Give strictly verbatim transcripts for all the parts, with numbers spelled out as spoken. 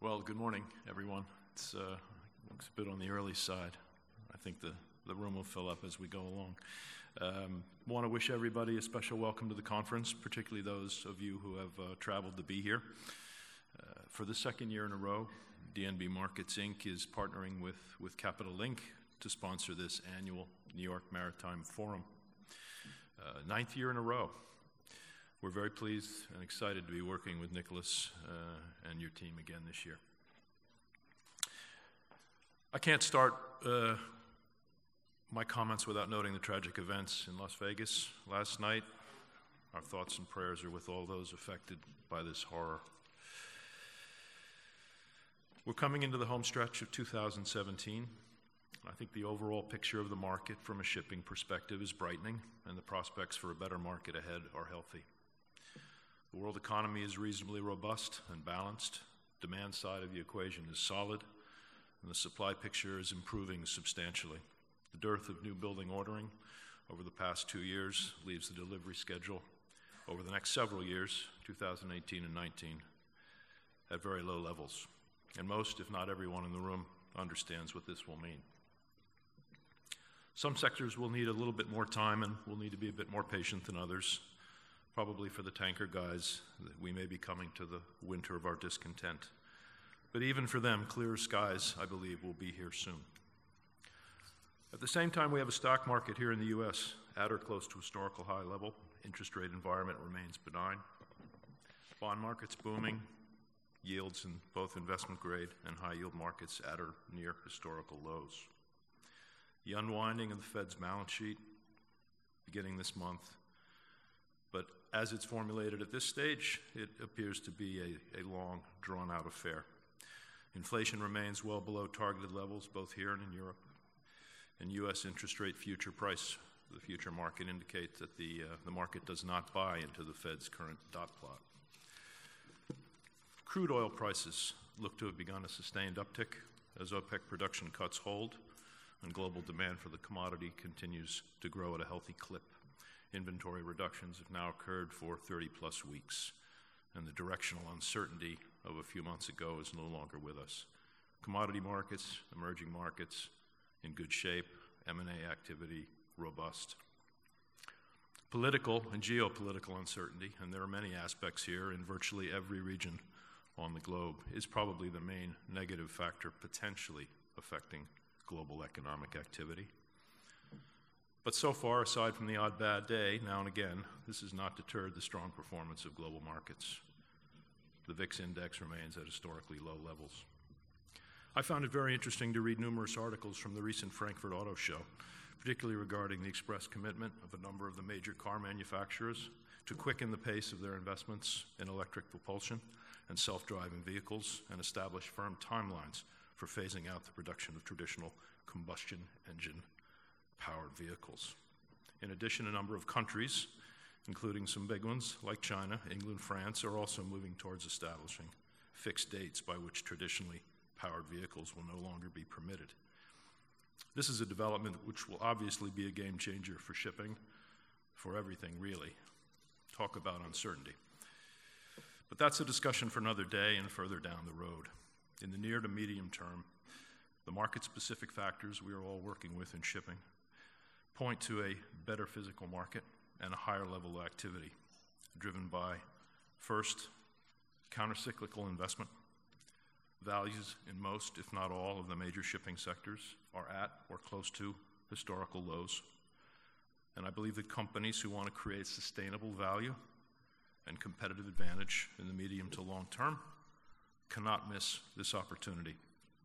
Well, good morning, everyone. It's uh, looks a bit on the early side. I think the, the room will fill up as we go along. Um, want to wish everybody a special welcome to the conference, particularly those of you who have uh, traveled to be here. Uh, for the second year in a row, D N B Markets, Incorporated is partnering with, with Capital Link to sponsor this annual New York Maritime Forum. Uh, ninth year in a row. We're very pleased and excited to be working with Nicholas uh, and your team again this year. I can't start uh, my comments without noting the tragic events in Las Vegas last night. Our thoughts and prayers are with all those affected by this horror. We're coming into the home stretch of two thousand seventeen. I think the overall picture of the market from a shipping perspective is brightening, and the prospects for a better market ahead are healthy. The world economy is reasonably robust and balanced. Demand side of the equation is solid, and the supply picture is improving substantially. The dearth of new building ordering over the past two years leaves the delivery schedule over the next several years, two thousand eighteen and nineteen, at very low levels. And most, if not everyone in the room, understands what this will mean. Some sectors will need a little bit more time and will need to be a bit more patient than others. Probably for the tanker guys, we may be coming to the winter of our discontent. But even for them, clearer skies, I believe, will be here soon. At the same time, we have a stock market here in the U S at or close to historical high level. Interest rate environment remains benign. Bond markets booming. Yields in both investment grade and high yield markets at or near historical lows. The unwinding of the Fed's balance sheet beginning this month, but as it's formulated at this stage, it appears to be a, a long, drawn-out affair. Inflation remains well below targeted levels, both here and in Europe. And U S interest rate future price, the future market, indicates that the, uh, the market does not buy into the Fed's current dot plot. Crude oil prices look to have begun a sustained uptick as OPEC production cuts hold and global demand for the commodity continues to grow at a healthy clip. Inventory reductions have now occurred for thirty plus weeks, and the directional uncertainty of a few months ago is no longer with us. Commodity markets, emerging markets, in good shape, M and A activity robust. Political and geopolitical uncertainty, and there are many aspects here in virtually every region on the globe, is probably the main negative factor potentially affecting global economic activity. But so far, aside from the odd bad day, now and again, this has not deterred the strong performance of global markets. The V I X index remains at historically low levels. I found it very interesting to read numerous articles from the recent Frankfurt Auto Show, particularly regarding the express commitment of a number of the major car manufacturers to quicken the pace of their investments in electric propulsion and self-driving vehicles and establish firm timelines for phasing out the production of traditional combustion engine powered vehicles. In addition, a number of countries, including some big ones like China, England, France, are also moving towards establishing fixed dates by which traditionally powered vehicles will no longer be permitted. This is a development which will obviously be a game changer for shipping, for everything really. Talk about uncertainty. But that's a discussion for another day and further down the road. In the near to medium term, the market-specific factors we are all working with in shipping point to a better physical market and a higher level of activity, driven by, first, countercyclical investment. Values in most, if not all, of the major shipping sectors are at or close to historical lows. And I believe that companies who want to create sustainable value and competitive advantage in the medium to long term cannot miss this opportunity.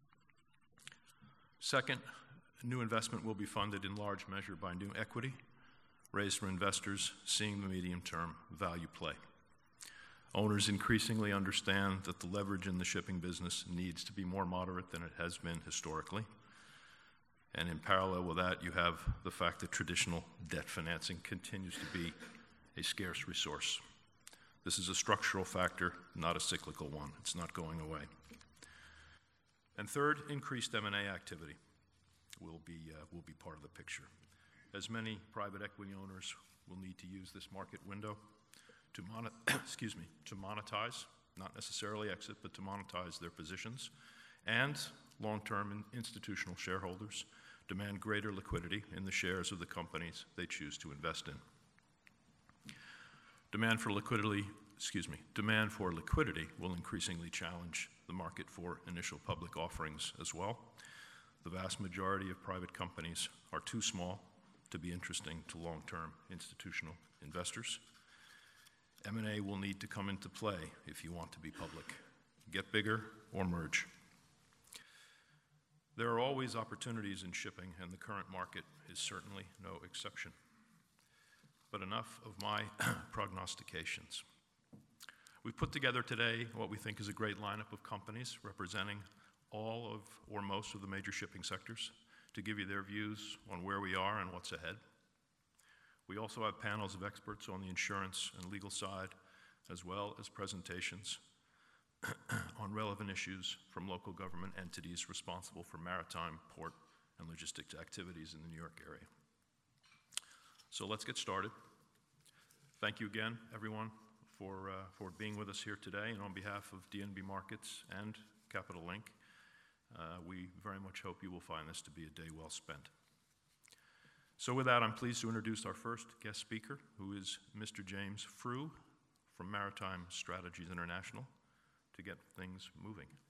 Second, new investment will be funded in large measure by new equity raised from investors seeing the medium-term value play. Owners increasingly understand that the leverage in the shipping business needs to be more moderate than it has been historically. And in parallel with that, you have the fact that traditional debt financing continues to be a scarce resource. This is a structural factor, not a cyclical one. It's not going away. And third, increased M and A activity will be, uh, will be part of the picture, as many private equity owners will need to use this market window to, mon- excuse me, to monetize not necessarily exit, but to monetize their positions, and long-term institutional shareholders demand greater liquidity in the shares of the companies they choose to invest in. Demand for liquidity, excuse me, demand for liquidity will increasingly challenge the market for initial public offerings as well. The vast majority of private companies are too small to be interesting to long-term institutional investors. M and A will need to come into play if you want to be public. Get bigger or merge. There are always opportunities in shipping, and the current market is certainly no exception. But enough of my prognostications. We've put together today what we think is a great lineup of companies representing all of or most of the major shipping sectors to give you their views on where we are and what's ahead. We also have panels of experts on the insurance and legal side, as well as presentations on relevant issues from local government entities responsible for maritime, port, and logistics activities in the New York area. So let's get started. Thank you again, everyone, for, uh, for being with us here today. And on behalf of D N B Markets and Capital Link, uh, we very much hope you will find this to be a day well spent. So with that, I'm pleased to introduce our first guest speaker, who is Mister James Frew from Maritime Strategies International, to get things moving.